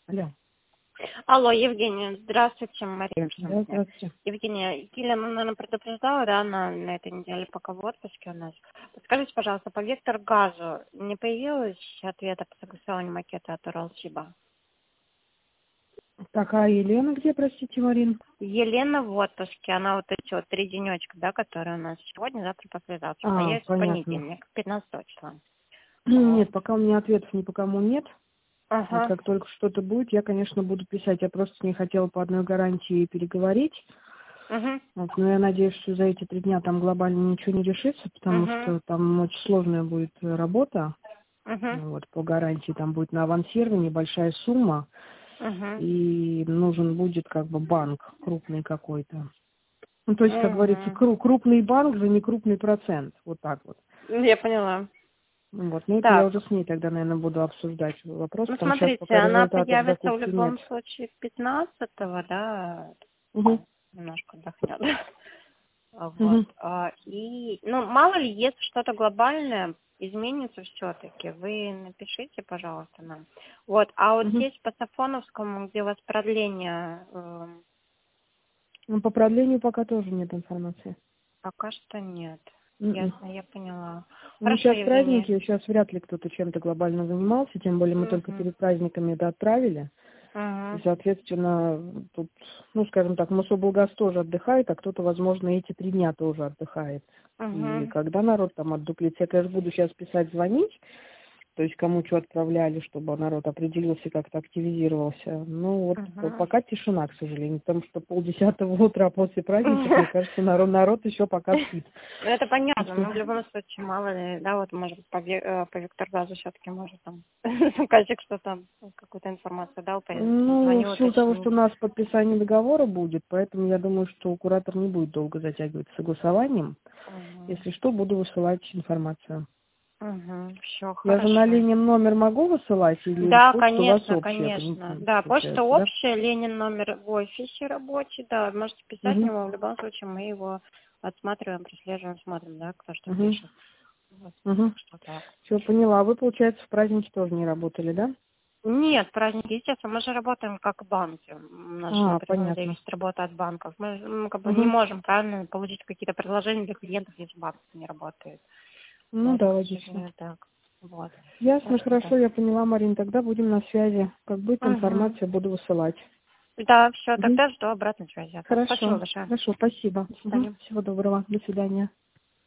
Алло. Алло, Евгения, здравствуйте, Мария. Да, здравствуйте. Евгения, Елена, наверное, предупреждала, да, на этой неделе, пока в отпуске у нас. Подскажите, пожалуйста, по Вектор газу не появилось ответа по согласованию макета от Уралсиба? Так, а Елена где, простите, Марин? Елена в отпуске, она вот эти вот 3 денечка, да, которые у нас сегодня, завтра, послезавтра. Появится в Понятно. понедельник, 15 числа. Нет, пока у меня ответов ни по кому нет. Вот Ага. как только что-то будет, я, конечно, буду писать. Я просто не хотела по одной гарантии переговорить. Угу. Вот, но я надеюсь, что за эти 3 дня там глобально ничего не решится, потому Угу. что там очень сложная будет работа. Угу. Вот, по гарантии там будет на авансирование большая сумма, Угу. и нужен будет как бы банк крупный какой-то. Ну, то есть, как говорится, Угу. крупный банк за некрупный процент. Вот так вот. Я поняла. Вот, ну это я Так. уже с ней тогда, наверное, буду обсуждать вопрос, Ну, потому что сейчас смотрите, пока она результатов появится в закупки нет. любом случае 15-го, да, Угу, немножко отдохнет. Вот. угу, И, ну, мало ли, если что-то глобальное изменится все-таки, вы напишите, пожалуйста, нам. Вот, а вот угу. здесь по Сафоновскому, где у вас продление, Ну, по продлению пока тоже нет информации. пока что нет. М-м. Ясно, я поняла. Ну, Хорошо, сейчас Евгения. праздники, сейчас вряд ли кто-то чем-то глобально занимался, тем более мы только Угу. перед праздниками это отправили. И, Угу. соответственно, тут, ну, скажем так, Мособлгаз тоже отдыхает, а кто-то, возможно, эти 3 дня тоже отдыхает. И Угу. когда народ там отдуплится, я, конечно, буду сейчас писать, звонить, то есть кому что отправляли, чтобы народ определился, как-то активизировался. Ну, вот Угу. пока тишина, к сожалению, потому что 9:30 утра после праздников, мне кажется, народ еще пока спит. Ну, это Так понятно, что, но в любом случае, мало ли, да, вот, может, по Викторгазу все-таки, может, там, заказчик что-то, какую-то информацию дал, ну, в звоню силу того, что уточнить. у нас подписание договора будет, поэтому я думаю, что куратор не будет долго затягивать с согласованием. Угу. Если что, буду высылать информацию. Угу. Все, Я же на хорошо. Ленин номер могу высылать или Да, почта у вас конечно, общая, конечно. Да, почта получается, да? общая, Ленин номер в офисе рабочий, да, можете писать Угу, ему, в любом случае мы его отсматриваем, прослеживаем, смотрим, да, кто что угу, пишет. Вот, угу. так что так. Все, поняла. А вы, получается, в праздники тоже не работали, да? Нет, праздники, естественно, мы же работаем как банки. У нас же напрямую Понятно. зависит работа от банков. Мы как бы не Угу. можем, правильно, получить какие-то предложения для клиентов, если банк не работает. Ну Вот, да, к логично. сожалению, так. Вот. Так Ясно, что хорошо, так. я поняла, Марин. Тогда будем на связи. Как будет Угу. информация, буду высылать. Да, все, Угу. тогда жду обратной связи. Спасибо Хорошо, большое. хорошо, спасибо. До Угу. свидания. Всего доброго. До свидания.